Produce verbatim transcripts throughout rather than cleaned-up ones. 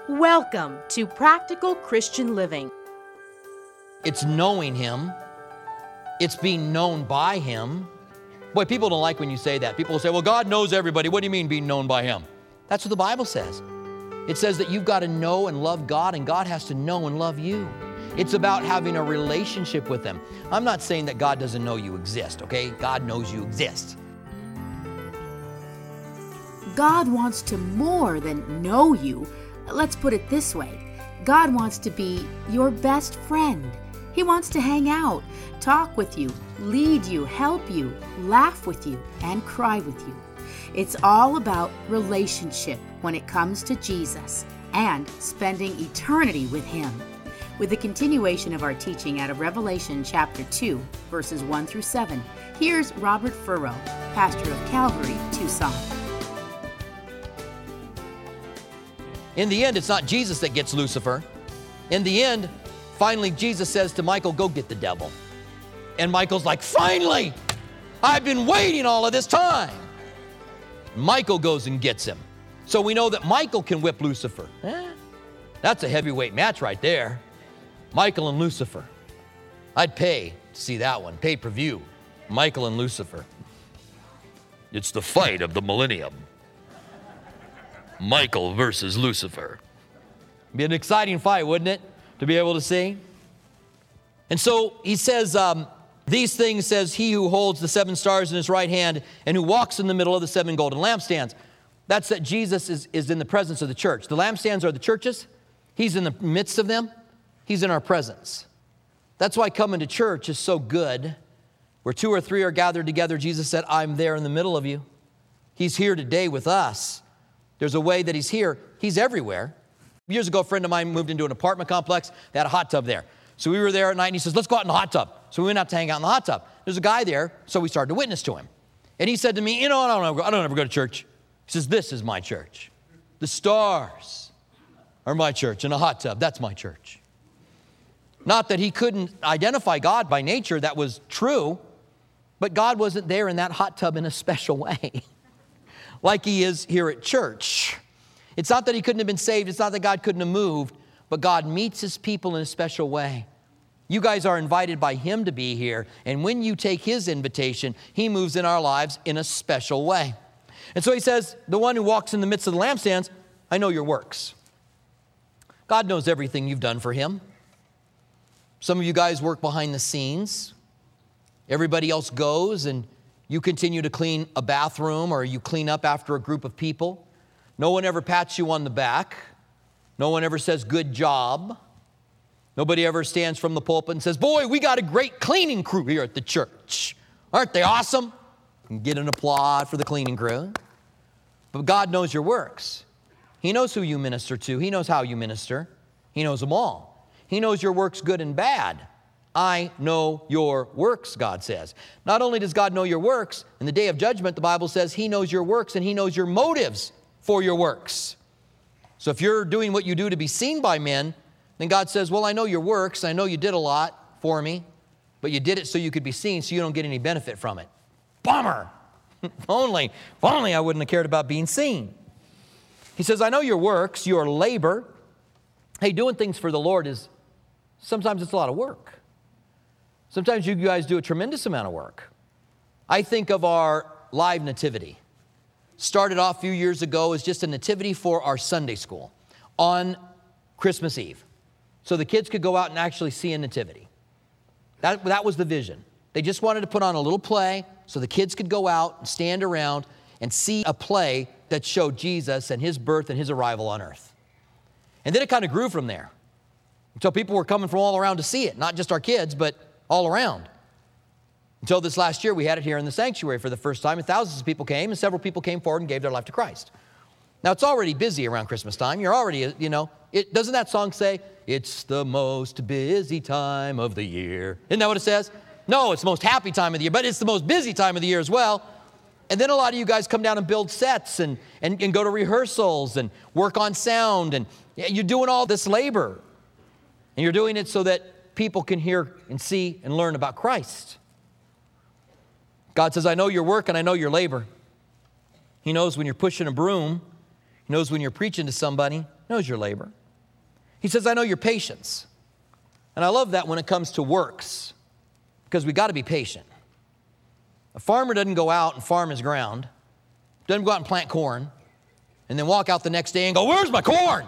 Welcome to Practical Christian Living. It's knowing Him. It's being known by Him. Boy, people don't like when you say that. People will say, well, God knows everybody. What do you mean being known by Him? That's what the Bible says. It says that you've got to know and love God, and God has to know and love you. It's about having a relationship with Him. I'm not saying that God doesn't know you exist, okay? God knows you exist. God wants to more than know you. Let's put it this way. God wants to be your best friend. He wants to hang out, talk with you, lead you, help you, laugh with you, and cry with you. It's all about relationship when it comes to Jesus and spending eternity with Him. With the continuation of our teaching out of Revelation chapter two, verses one through seven, here's Robert Furrow, pastor of Calvary, Tucson. In the end, it's not Jesus that gets Lucifer. In the end, finally, Jesus says to Michael, go get the devil. And Michael's like, finally, I've been waiting all of this time. Michael goes and gets him. So we know that Michael can whip Lucifer. Eh, that's a heavyweight match right there. Michael and Lucifer. I'd pay to see that one, pay-per-view. Michael and Lucifer. It's the fight of the millennium. Michael versus Lucifer. Be an exciting fight, wouldn't it, to be able to see? And so he says, um, these things says he who holds the seven stars in his right hand and who walks in the middle of the seven golden lampstands. That's that Jesus is, is in the presence of the church. The lampstands are the churches. He's in the midst of them. He's in our presence. That's why coming to church is so good. Where two or three are gathered together, Jesus said, I'm there in the middle of you. He's here today with us. There's a way that He's here. He's everywhere. Years ago, a friend of mine moved into an apartment complex. They had a hot tub there. So we were there at night, and he says, let's go out in the hot tub. So we went out to hang out in the hot tub. There's a guy there, so we started to witness to him. And he said to me, you know, I don't ever, I don't ever go to church. He says, this is my church. The stars are my church, and a hot tub, that's my church. Not that he couldn't identify God by nature, that was true, but God wasn't there in that hot tub in a special way, like He is here at church. It's not that he couldn't have been saved. It's not that God couldn't have moved, but God meets His people in a special way. You guys are invited by Him to be here, and when you take His invitation, He moves in our lives in a special way. And so He says, the one who walks in the midst of the lampstands, I know your works. God knows everything you've done for Him. Some of you guys work behind the scenes. Everybody else goes, and you continue to clean a bathroom, or you clean up after a group of people. No one ever pats you on the back. No one ever says, good job. Nobody ever stands from the pulpit and says, boy, we got a great cleaning crew here at the church. Aren't they awesome? And get an applaud for the cleaning crew. But God knows your works. He knows who you minister to. He knows how you minister. He knows them all. He knows your works good and bad. I know your works, God says. Not only does God know your works, in the day of judgment, the Bible says He knows your works and He knows your motives for your works. So if you're doing what you do to be seen by men, then God says, well, I know your works. I know you did a lot for me, but you did it so you could be seen, so you don't get any benefit from it. Bummer. if only, if only I wouldn't have cared about being seen. He says, I know your works, your labor. Hey, doing things for the Lord is, sometimes it's a lot of work. Sometimes you guys do a tremendous amount of work. I think of our live nativity. Started off a few years ago as just a nativity for our Sunday school on Christmas Eve. So the kids could go out and actually see a nativity. That, that was the vision. They just wanted to put on a little play so the kids could go out and stand around and see a play that showed Jesus and His birth and His arrival on earth. And then it kind of grew from there until people were coming from all around to see it. Not just our kids, but all around. Until this last year, we had it here in the sanctuary for the first time, and thousands of people came, and several people came forward and gave their life to Christ. Now, it's already busy around Christmas time. You're already, you know, it, doesn't that song say, it's the most busy time of the year? Isn't that what it says? No, it's the most happy time of the year, but it's the most busy time of the year as well. And then a lot of you guys come down and build sets and, and, and go to rehearsals and work on sound, and you're doing all this labor. And you're doing it so that people can hear and see and learn about Christ. God says, I know your work and I know your labor. He knows when you're pushing a broom. He knows when you're preaching to somebody. He knows your labor. He says, I know your patience. And I love that when it comes to works, because we got to be patient. A farmer doesn't go out and farm his ground, doesn't go out and plant corn, and then walk out the next day and go, where's my corn?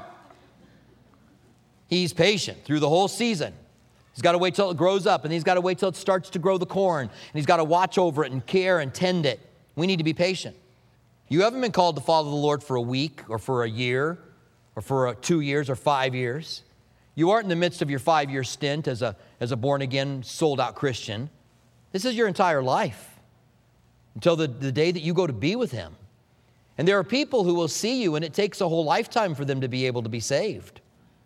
He's patient through the whole season. He's got to wait till it grows up, and he's got to wait till it starts to grow the corn, and he's got to watch over it and care and tend it. We need to be patient. You haven't been called to follow the Lord for a week or for a year or for a, two years or five years. You aren't in the midst of your five-year stint as a, as a born-again, sold-out Christian. This is your entire life until the, the day that you go to be with him. And there are people who will see you, and it takes a whole lifetime for them to be able to be saved.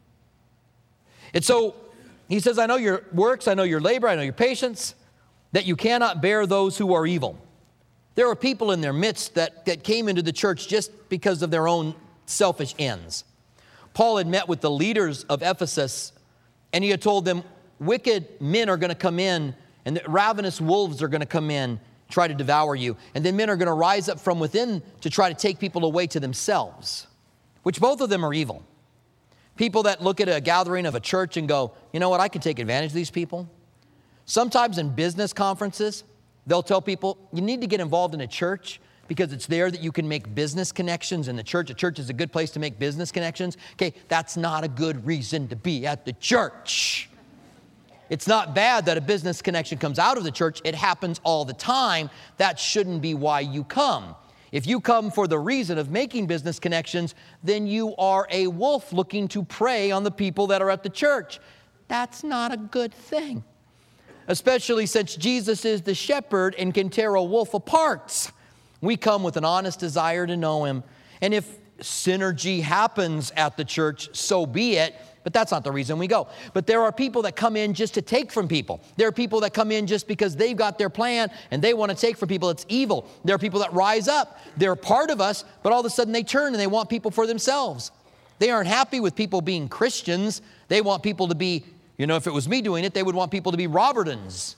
And so he says, I know your works, I know your labor, I know your patience, that you cannot bear those who are evil. There are people in their midst that, that came into the church just because of their own selfish ends. Paul had met with the leaders of Ephesus, and he had told them, wicked men are going to come in, and the ravenous wolves are going to come in, try to devour you. And then men are going to rise up from within to try to take people away to themselves, which both of them are evil. People that look at a gathering of a church and go, you know what, I can take advantage of these people. Sometimes in business conferences, they'll tell people, you need to get involved in a church because it's there that you can make business connections in the church. A church is a good place to make business connections. Okay, that's not a good reason to be at the church. It's not bad that a business connection comes out of the church. It happens all the time. That shouldn't be why you come. If you come for the reason of making business connections, then you are a wolf looking to prey on the people that are at the church. That's not a good thing, especially since Jesus is the shepherd and can tear a wolf apart. We come with an honest desire to know him. And if synergy happens at the church, so be it. But that's not the reason we go. But there are people that come in just to take from people. There are people that come in just because they've got their plan and they want to take from people. It's evil. There are people that rise up. They're part of us, but all of a sudden they turn and they want people for themselves. They aren't happy with people being Christians. They want people to be, you know, if it was me doing it, they would want people to be Robertons.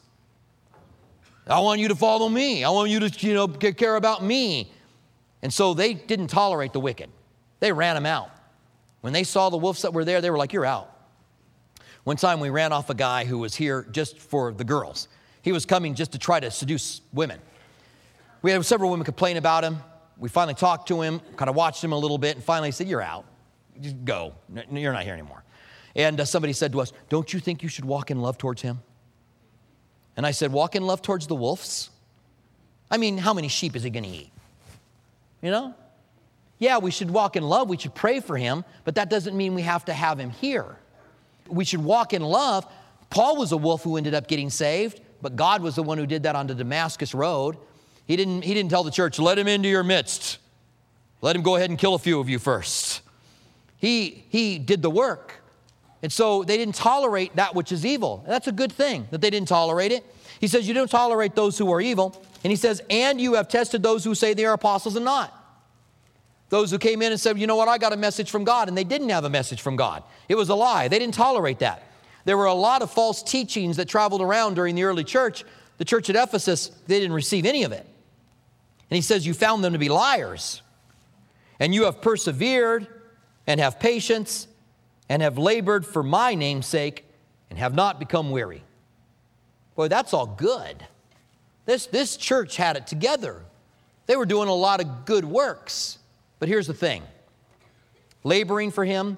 I want you to follow me. I want you to, you know, care about me. And so they didn't tolerate the wicked. They ran them out. When they saw the wolves that were there, they were like, you're out. One time we ran off a guy who was here just for the girls. He was coming just to try to seduce women. We had several women complain about him. We finally talked to him, kind of watched him a little bit, and finally said, you're out. Just go. You're not here anymore. And uh, somebody said to us, don't you think you should walk in love towards him? And I said, walk in love towards the wolves? I mean, how many sheep is he going to eat? You know? Yeah, we should walk in love. We should pray for him, but that doesn't mean we have to have him here. We should walk in love. Paul was a wolf who ended up getting saved, but God was the one who did that on the Damascus Road. He didn't, he didn't tell the church, let him into your midst. Let him go ahead and kill a few of you first. He, he did the work. And so they didn't tolerate that which is evil. And that's a good thing that they didn't tolerate it. He says, you don't tolerate those who are evil. And he says, and you have tested those who say they are apostles and not. Those who came in and said, you know what, I got a message from God, and they didn't have a message from God. It was a lie. They didn't tolerate that. There were a lot of false teachings that traveled around during the early church. The church at Ephesus, they didn't receive any of it. And he says, you found them to be liars. And you have persevered and have patience and have labored for my name's sake and have not become weary. Boy, that's all good. This, this church had it together. They were doing a lot of good works. But here's the thing. Laboring for him,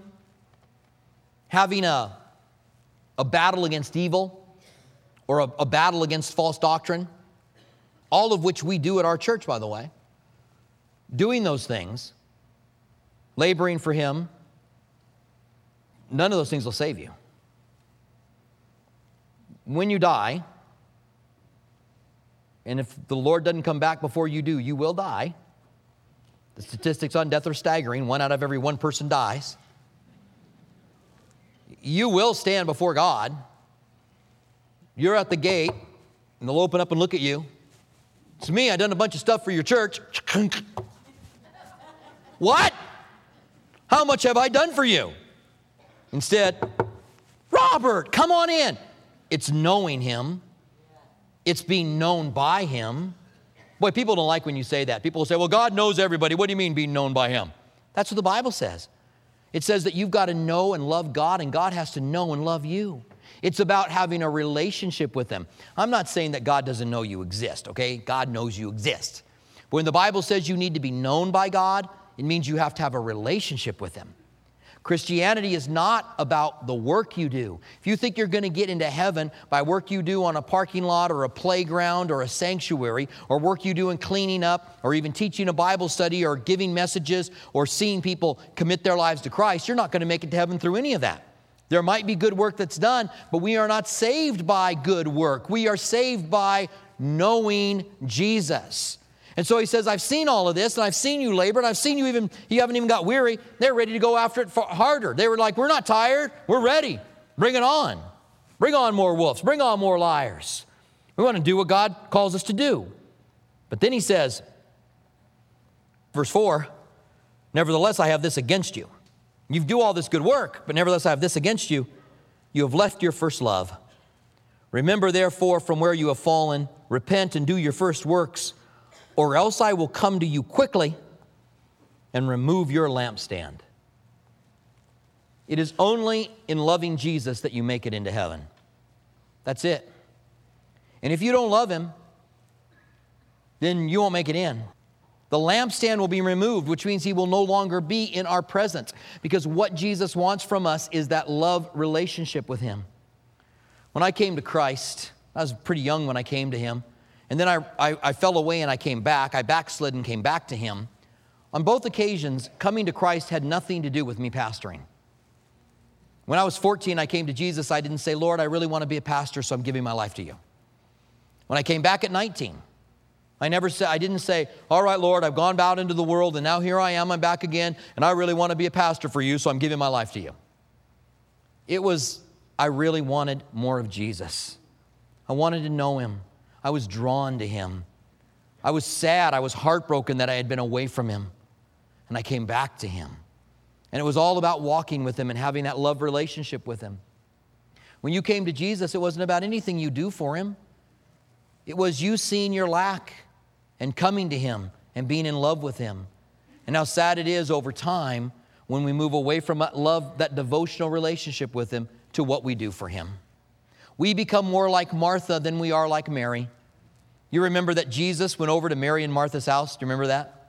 having a, a battle against evil or a, a battle against false doctrine, all of which we do at our church, by the way, doing those things, laboring for him, none of those things will save you. When you die, and if the Lord doesn't come back before you do, you will die. The statistics on death are staggering. One out of every one person dies. You will stand before God. You're at the gate, and they'll open up and look at you. It's me. I've done a bunch of stuff for your church. What? How much have I done for you? Instead, Robert, come on in. It's knowing him. It's being known by him. Boy, people don't like when you say that. People will say, well, God knows everybody. What do you mean being known by him? That's what the Bible says. It says that you've got to know and love God, and God has to know and love you. It's about having a relationship with Him. I'm not saying that God doesn't know you exist, okay? God knows you exist. But when the Bible says you need to be known by God, it means you have to have a relationship with Him. Christianity is not about the work you do. If you think you're going to get into heaven by work you do on a parking lot or a playground or a sanctuary, or work you do in cleaning up or even teaching a Bible study or giving messages or seeing people commit their lives to Christ, you're not going to make it to heaven through any of that. There might be good work that's done, but we are not saved by good work. We are saved by knowing Jesus. And so he says, I've seen all of this, and I've seen you labor, and I've seen you even, you haven't even got weary. They're ready to go after it harder. They were like, we're not tired. We're ready. Bring it on. Bring on more wolves. Bring on more liars. We want to do what God calls us to do. But then he says, verse four, nevertheless, I have this against you. You do all this good work, but nevertheless, I have this against you. You have left your first love. Remember, therefore, from where you have fallen, repent and do your first works, or else I will come to you quickly and remove your lampstand. It is only in loving Jesus that you make it into heaven. That's it. And if you don't love Him, then you won't make it in. The lampstand will be removed, which means He will no longer be in our presence, because what Jesus wants from us is that love relationship with Him. When I came to Christ, I was pretty young when I came to Him. And then I, I, I fell away and I came back. I backslid and came back to Him. On both occasions, coming to Christ had nothing to do with me pastoring. When I was fourteen, I came to Jesus. I didn't say, Lord, I really want to be a pastor, so I'm giving my life to you. When I came back at nineteen, I never said, I didn't say, all right, Lord, I've gone out into the world, and now here I am, I'm back again, and I really want to be a pastor for you, so I'm giving my life to you. It was, I really wanted more of Jesus. I wanted to know Him. I was drawn to Him. I was sad. I was heartbroken that I had been away from Him. And I came back to Him. And it was all about walking with Him and having that love relationship with Him. When you came to Jesus, it wasn't about anything you do for Him. It was you seeing your lack and coming to Him and being in love with Him. And how sad it is over time when we move away from that love, that devotional relationship with Him, to what we do for Him. We become more like Martha than we are like Mary. You remember that Jesus went over to Mary and Martha's house? Do you remember that?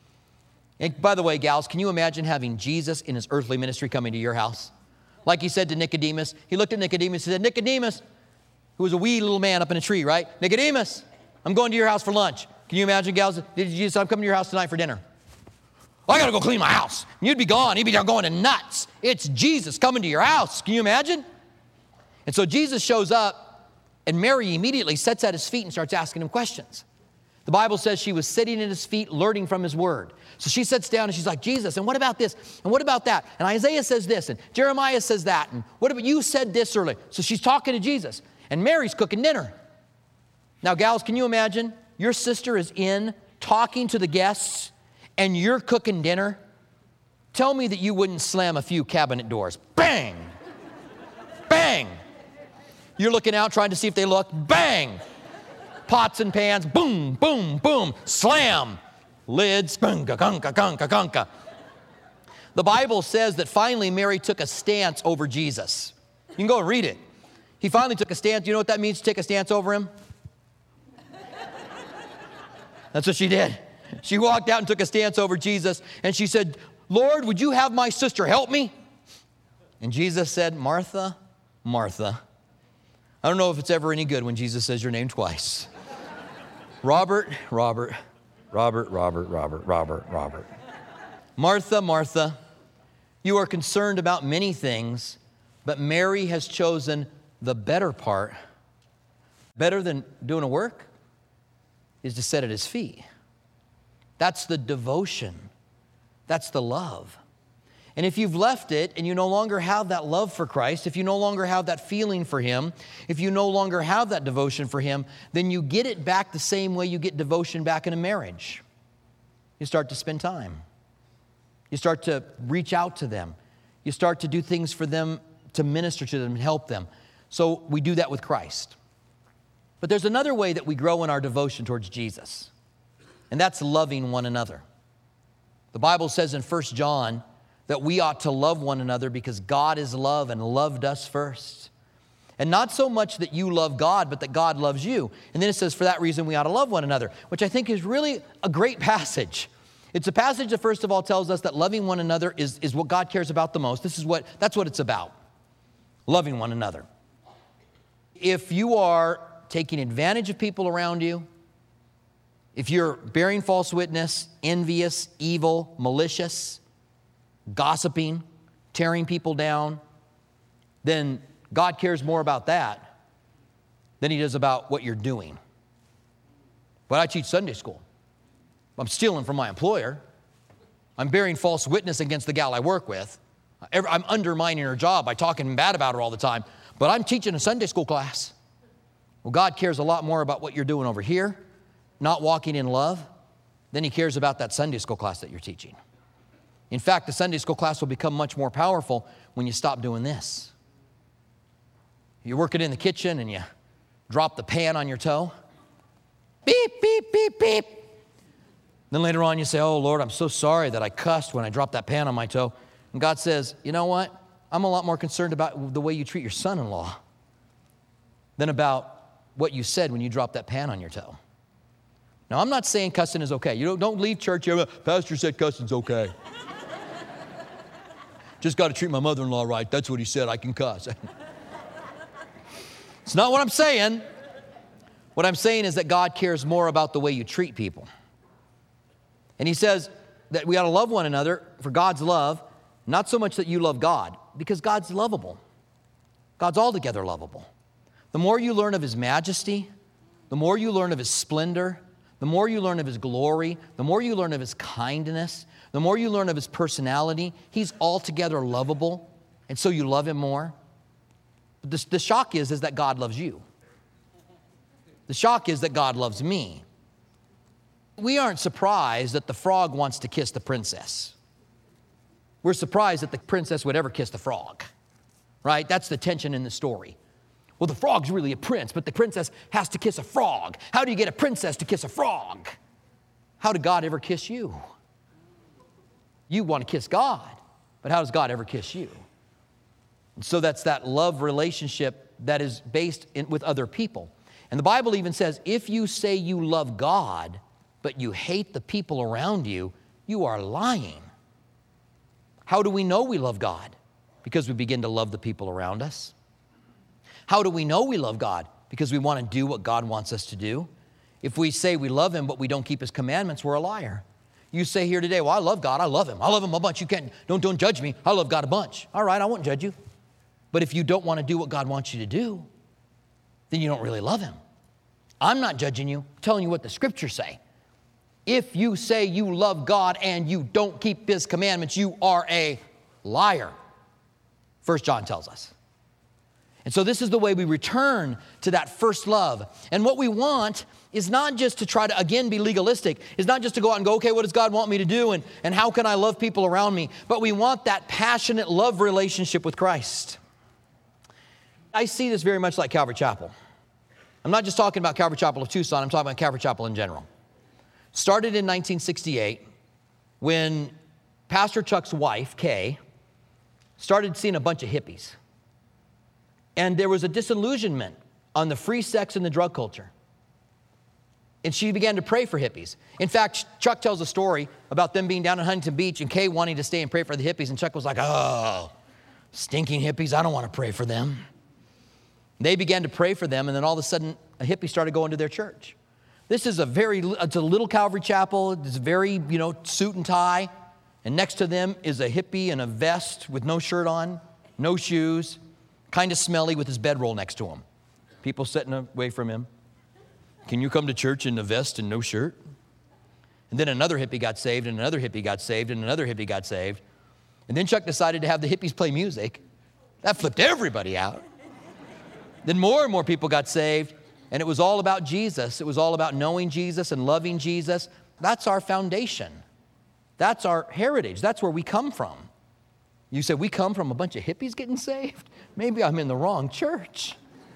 And by the way, gals, can you imagine having Jesus in His earthly ministry coming to your house? Like He said to Nicodemus. He looked at Nicodemus and said, Nicodemus, who was a wee little man up in a tree, right? Nicodemus, I'm going to your house for lunch. Can you imagine, gals? Did Jesus, I'm coming to your house tonight for dinner. I got to go clean my house. You'd be gone. He'd be going to nuts. It's Jesus coming to your house. Can you imagine? And so Jesus shows up, and Mary immediately sits at His feet and starts asking Him questions. The Bible says she was sitting at His feet, learning from His word. So she sits down and she's like, Jesus, and what about this? And what about that? And Isaiah says this, and Jeremiah says that. And what about you said this earlier? So she's talking to Jesus, and Mary's cooking dinner. Now, gals, can you imagine? Your sister is in talking to the guests, and you're cooking dinner. Tell me that you wouldn't slam a few cabinet doors. Bang! Bang! You're looking out trying to see if they look. Bang! Pots and pans. Boom, boom, boom. Slam. Lids. Gunka, gunka, gunka, gunka. The Bible says that finally Mary took a stance over Jesus. You can go and read it. He finally took a stance. You know what that means, to take a stance over Him? That's what she did. She walked out and took a stance over Jesus, and she said, Lord, would you have my sister help me? And Jesus said, Martha, Martha. I don't know if it's ever any good when Jesus says your name twice. Robert, Robert, Robert, Robert, Robert, Robert, Robert. Martha, Martha, you are concerned about many things, but Mary has chosen the better part. Better than doing a work is to sit at His feet. That's the devotion. That's the love. And if you've left it and you no longer have that love for Christ, if you no longer have that feeling for Him, if you no longer have that devotion for Him, then you get it back the same way you get devotion back in a marriage. You start to spend time. You start to reach out to them. You start to do things for them, to minister to them and help them. So we do that with Christ. But there's another way that we grow in our devotion towards Jesus, and that's loving one another. The Bible says in First John that we ought to love one another because God is love and loved us first. And not so much that you love God, but that God loves you. And then it says, for that reason, we ought to love one another, which I think is really a great passage. It's a passage that, first of all, tells us that loving one another is, is what God cares about the most. This is what, that's what it's about, loving one another. If you are taking advantage of people around you, if you're bearing false witness, envious, evil, malicious, gossiping, tearing people down, then God cares more about that than he does about what you're doing. But I teach Sunday school. I'm stealing from my employer. I'm bearing false witness against the gal I work with. I'm undermining her job by talking bad about her all the time. But I'm teaching a Sunday school class. Well, God cares a lot more about what you're doing over here, not walking in love, than he cares about that Sunday school class that you're teaching. In fact, the Sunday school class will become much more powerful when you stop doing this. You're working in the kitchen and you drop the pan on your toe. Beep, beep, beep, beep. Then later on you say, oh, Lord, I'm so sorry that I cussed when I dropped that pan on my toe. And God says, you know what? I'm a lot more concerned about the way you treat your son-in-law than about what you said when you dropped that pan on your toe. Now, I'm not saying cussing is okay. You don't, don't leave church here, Pastor said cussing's okay. Just got to treat my mother-in-law right. That's what he said. I can cuss. It's not what I'm saying. What I'm saying is that God cares more about the way you treat people. And he says that we ought to love one another for God's love, not so much that you love God, because God's lovable. God's altogether lovable. The more you learn of his majesty, the more you learn of his splendor, the more you learn of his glory, the more you learn of his kindness, the more you learn of his personality, he's altogether lovable, and so you love him more. But the, the shock is, is that God loves you. The shock is that God loves me. We aren't surprised that the frog wants to kiss the princess. We're surprised that the princess would ever kiss the frog, right? That's the tension in the story. Well, the frog's really a prince, but the princess has to kiss a frog. How do you get a princess to kiss a frog? How did God ever kiss you? You want to kiss God, but how does God ever kiss you? And so that's that love relationship that is based in, with other people. And the Bible even says, if you say you love God, but you hate the people around you, you are lying. How do we know we love God? Because we begin to love the people around us. How do we know we love God? Because we want to do what God wants us to do. If we say we love him, but we don't keep his commandments, we're a liar. You say here today, well, I love God. I love him. I love him a bunch. You can't, don't, don't judge me. I love God a bunch. All right, I won't judge you. But if you don't want to do what God wants you to do, then you don't really love him. I'm not judging you. I'm telling you what the scriptures say. If you say you love God and you don't keep his commandments, you are a liar. First John tells us. And so this is the way we return to that first love. And what we want is not just to try to, again, be legalistic. It's not just to go out and go, okay, what does God want me to do? And, and how can I love people around me? But we want that passionate love relationship with Christ. I see this very much like Calvary Chapel. I'm not just talking about Calvary Chapel of Tucson. I'm talking about Calvary Chapel in general. Started in nineteen sixty-eight when Pastor Chuck's wife, Kay, started seeing a bunch of hippies. And there was a disillusionment on the free sex and the drug culture. And she began to pray for hippies. In fact, Chuck tells a story about them being down in Huntington Beach and Kay wanting to stay and pray for the hippies. And Chuck was like, oh, stinking hippies, I don't want to pray for them. They began to pray for them, and then all of a sudden, a hippie started going to their church. This is a very, it's a little Calvary Chapel. It's very, you know, suit and tie. And next to them is a hippie in a vest with no shirt on, no shoes, kind of smelly with his bedroll next to him. People sitting away from him. Can you come to church in a vest and no shirt? And then another hippie got saved, and another hippie got saved, and another hippie got saved. And then Chuck decided to have the hippies play music. That flipped everybody out. Then more and more people got saved, and it was all about Jesus. It was all about knowing Jesus and loving Jesus. That's our foundation. That's our heritage. That's where we come from. You said, we come from a bunch of hippies getting saved? Maybe I'm in the wrong church.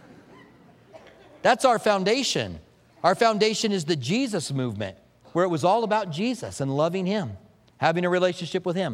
That's our foundation. Our foundation is the Jesus movement, where it was all about Jesus and loving him, having a relationship with him.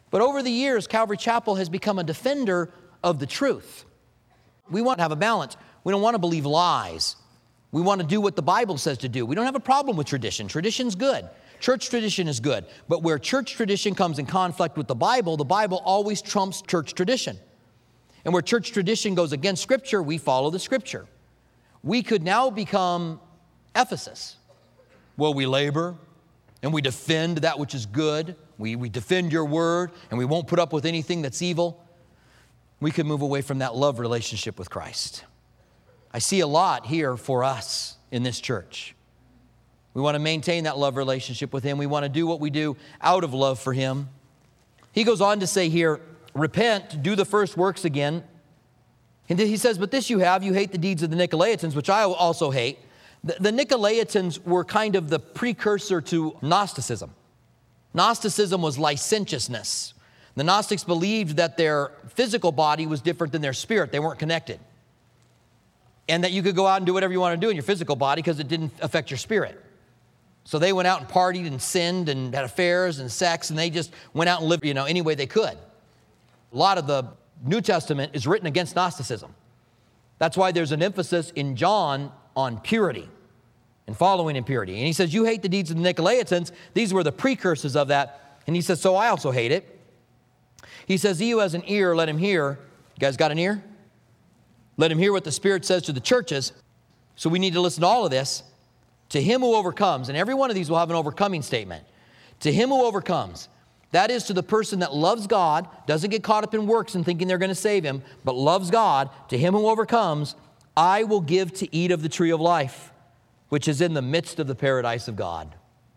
But over the years, Calvary Chapel has become a defender of the truth. We want to have a balance. We don't want to believe lies. We want to do what the Bible says to do. We don't have a problem with tradition. Tradition's good. Church tradition is good. But where church tradition comes in conflict with the Bible, the Bible always trumps church tradition. And where church tradition goes against Scripture, we follow the Scripture. We could now become Ephesus. Well, we labor and we defend that which is good. We, we defend your word and we won't put up with anything that's evil. We could move away from that love relationship with Christ. I see a lot here for us in this church. We want to maintain that love relationship with Him. We want to do what we do out of love for Him. He goes on to say here, repent, do the first works again. And then he says, but this you have, you hate the deeds of the Nicolaitans, which I also hate. The, the Nicolaitans were kind of the precursor to Gnosticism. Gnosticism was licentiousness. The Gnostics believed that their physical body was different than their spirit. They weren't connected. And that you could go out and do whatever you want to do in your physical body because it didn't affect your spirit. So they went out and partied and sinned and had affairs and sex, and they just went out and lived, you know, any way they could. A lot of the New Testament is written against Gnosticism. That's why there's an emphasis in John on purity and following in purity. And he says, you hate the deeds of the Nicolaitans. These were the precursors of that. And he says, so I also hate it. He says, he who has an ear, let him hear. You guys got an ear? Let him hear what the Spirit says to the churches. So we need to listen to all of this. To him who overcomes, and every one of these will have an overcoming statement. To him who overcomes, that is to the person that loves God, doesn't get caught up in works and thinking they're going to save him, but loves God. To him who overcomes, I will give to eat of the tree of life, which is in the midst of the paradise of God.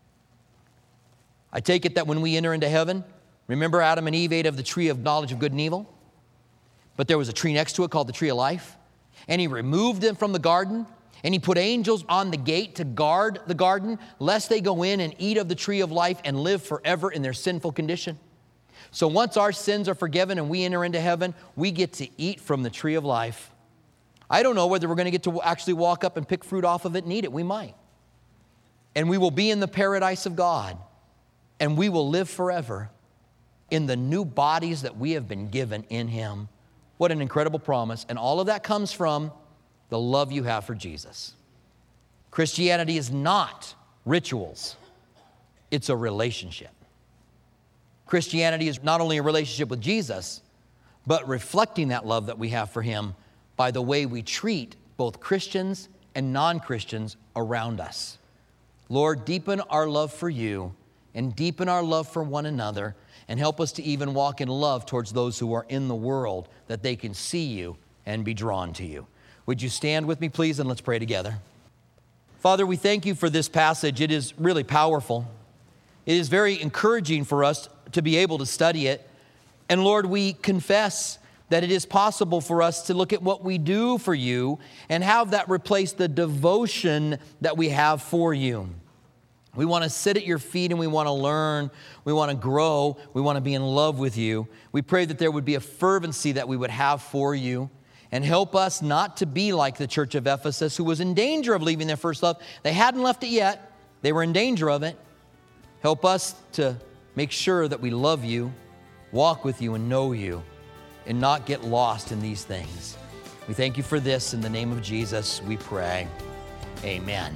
I take it that when we enter into heaven, remember Adam and Eve ate of the tree of knowledge of good and evil? But there was a tree next to it called the tree of life. And he removed them from the garden, and he put angels on the gate to guard the garden, lest they go in and eat of the tree of life and live forever in their sinful condition. So once our sins are forgiven and we enter into heaven, we get to eat from the tree of life. I don't know whether we're going to get to actually walk up and pick fruit off of it and eat it. We might. And we will be in the paradise of God, and we will live forever in the new bodies that we have been given in Him. What an incredible promise. And all of that comes from the love you have for Jesus. Christianity is not rituals. It's a relationship. Christianity is not only a relationship with Jesus, but reflecting that love that we have for Him by the way we treat both Christians and non-Christians around us. Lord, deepen our love for You and deepen our love for one another, and help us to even walk in love towards those who are in the world, that they can see You and be drawn to You. Would you stand with me, please, and let's pray together. Father, we thank You for this passage. It is really powerful. It is very encouraging for us to be able to study it. And Lord, we confess that it is possible for us to look at what we do for You and have that replace the devotion that we have for You. We want to sit at Your feet and we want to learn. We want to grow. We want to be in love with You. We pray that there would be a fervency that we would have for You. And help us not to be like the church of Ephesus, who was in danger of leaving their first love. They hadn't left it yet. They were in danger of it. Help us to make sure that we love You, walk with You, and know You, and not get lost in these things. We thank You for this. In the name of Jesus, we pray. Amen.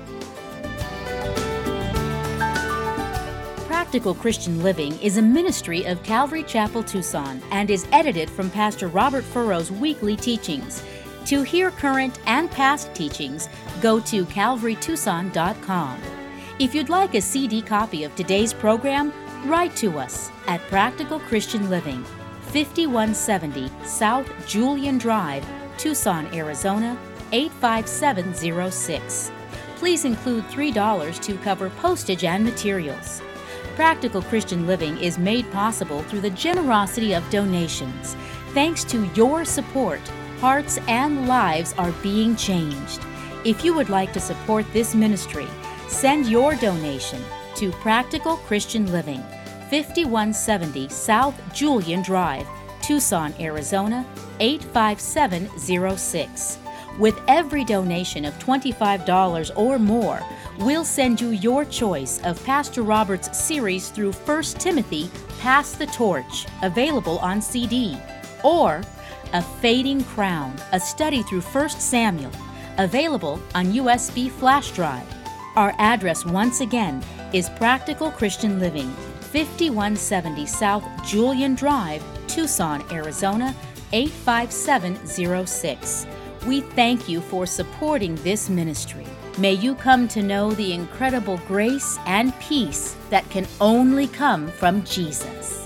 Practical Christian Living is a ministry of Calvary Chapel, Tucson, and is edited from Pastor Robert Furrow's weekly teachings. To hear current and past teachings, go to calvary tucson dot com. If you'd like a C D copy of today's program, write to us at Practical Christian Living, fifty-one seventy South Julian Drive, Tucson, Arizona, eight five seven zero six. Please include three dollars to cover postage and materials. Practical Christian Living is made possible through the generosity of donations. Thanks to your support, hearts and lives are being changed. If you would like to support this ministry, send your donation to Practical Christian Living, fifty-one seventy South Julian Drive, Tucson, Arizona, eight five seven zero six. With every donation of twenty-five dollars or more, we'll send you your choice of Pastor Robert's series through First Timothy, Pass the Torch, available on C D, or A Fading Crown, a study through First Samuel, available on U S B flash drive. Our address once again is Practical Christian Living, fifty-one seventy South Julian Drive, Tucson, Arizona, eight five seven zero six. We thank you for supporting this ministry. May you come to know the incredible grace and peace that can only come from Jesus.